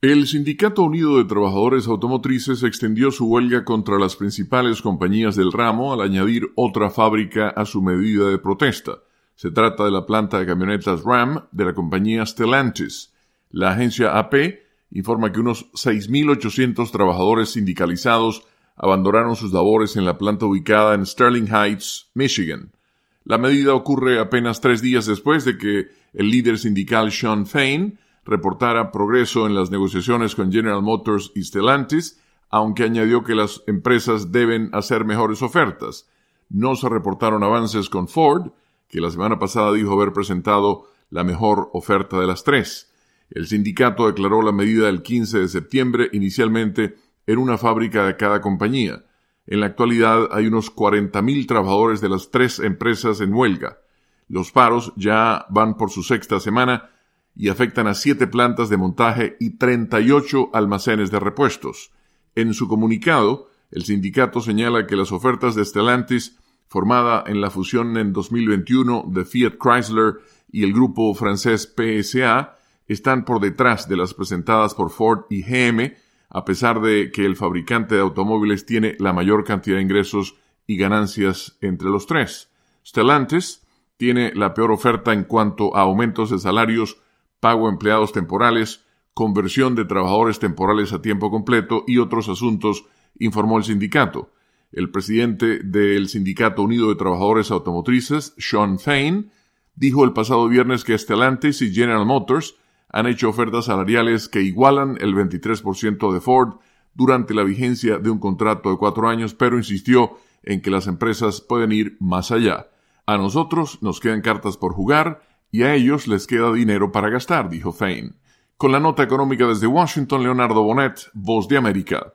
El Sindicato Unido de Trabajadores Automotrices extendió su huelga contra las principales compañías del ramo al añadir otra fábrica a su medida de protesta. Se trata de la planta de camionetas Ram de la compañía Stellantis. La agencia AP informa que unos 6.800 trabajadores sindicalizados abandonaron sus labores en la planta ubicada en Sterling Heights, Michigan. La medida ocurre apenas 3 días después de que el líder sindical Shawn Fain reportara progreso en las negociaciones con General Motors y Stellantis, aunque añadió que las empresas deben hacer mejores ofertas. No se reportaron avances con Ford, que la semana pasada dijo haber presentado la mejor oferta de las 3. El sindicato declaró la medida el 15 de septiembre, inicialmente en una fábrica de cada compañía. En la actualidad hay unos 40,000 trabajadores de las 3 empresas en huelga. Los paros ya van por su 6ª semana y afectan a 7 plantas de montaje y 38 almacenes de repuestos. En su comunicado, el sindicato señala que las ofertas de Stellantis, formada en la fusión en 2021 de Fiat Chrysler y el grupo francés PSA, están por detrás de las presentadas por Ford y GM, a pesar de que el fabricante de automóviles tiene la mayor cantidad de ingresos y ganancias entre los 3. Stellantis tiene la peor oferta en cuanto a aumentos de salarios, pago a empleados temporales, conversión de trabajadores temporales a tiempo completo y otros asuntos, informó el sindicato. El presidente del Sindicato Unido de Trabajadores Automotrices, Shawn Fain, dijo el pasado viernes que Stellantis y General Motors han hecho ofertas salariales que igualan el 23% de Ford durante la vigencia de un contrato de 4 años, pero insistió en que las empresas pueden ir más allá. A nosotros nos quedan cartas por jugar y a ellos les queda dinero para gastar, dijo Fain. Con la nota económica desde Washington, Leonardo Bonet, Voz de América.